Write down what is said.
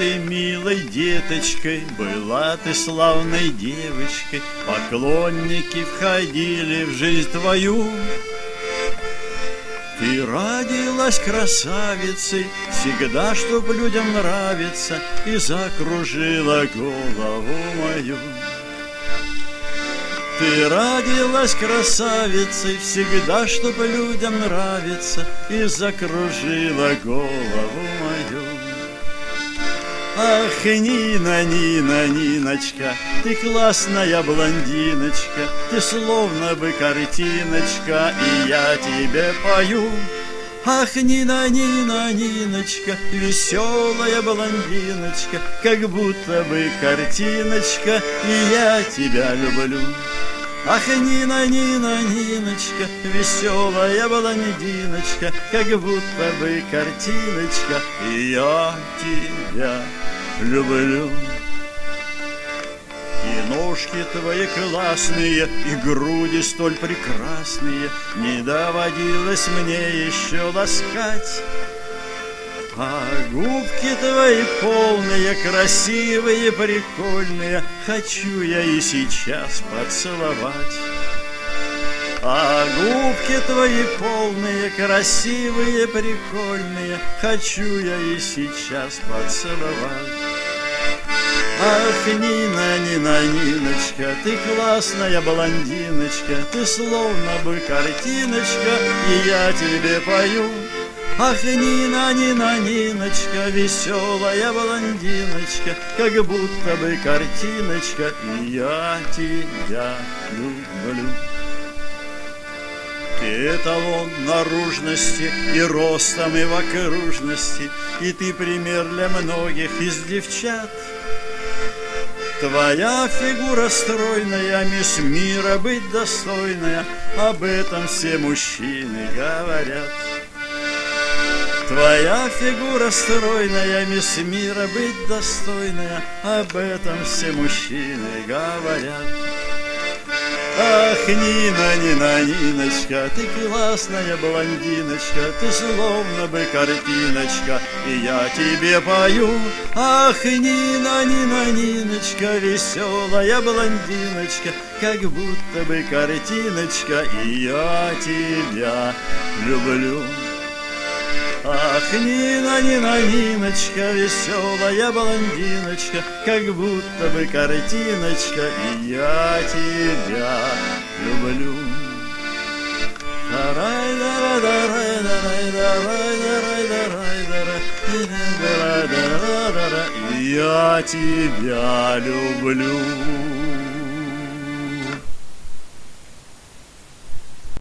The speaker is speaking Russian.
ты милой деточкой, была ты славной девочкой, поклонники входили в жизнь твою. Ты родилась красавицей, всегда, чтоб людям нравиться, и закружила голову мою. Ты родилась красавицей, всегда, чтоб людям нравиться, и закружила голову мою. Ах, Нина, Нина, Ниночка, ты классная блондиночка, ты словно бы картиночка, и я тебе пою. Ах, Нина, Нина, Ниночка, веселая блондиночка, как будто бы картиночка, и я тебя люблю. Ах, Нина, Нина, Ниночка, веселая блондиночка, как будто бы картиночка, и я тебя люблю. И ножки твои классные, и груди столь прекрасные не доводилось мне еще ласкать. А губки твои полные, красивые, прикольные, хочу я и сейчас поцеловать. А губки твои полные, красивые, прикольные, хочу я и сейчас поцеловать. Ах, Нина, Нина, Ниночка, ты классная блондиночка, ты словно бы картиночка, и я тебе пою. Ах, Нина, Нина, Ниночка, веселая блондиночка, как будто бы картиночка, и я тебя люблю. Ты эталон наружности и ростом, и в окружности, и ты пример для многих из девчат. Твоя фигура стройная, мисс мира быть достойная, об этом все мужчины говорят. Твоя фигура стройная, мисс мира быть достойная, об этом все мужчины говорят. Ах, Нина, Нина, Ниночка, ты классная блондиночка, ты словно бы картиночка, и я тебе пою. Ах, Нина, Нина, Ниночка, веселая блондиночка, как будто бы картиночка, и я тебя люблю. Ах, Нина, Нина, Ниночка, веселая блондиночка, как будто бы картиночка, и я тебя люблю. И я тебя люблю.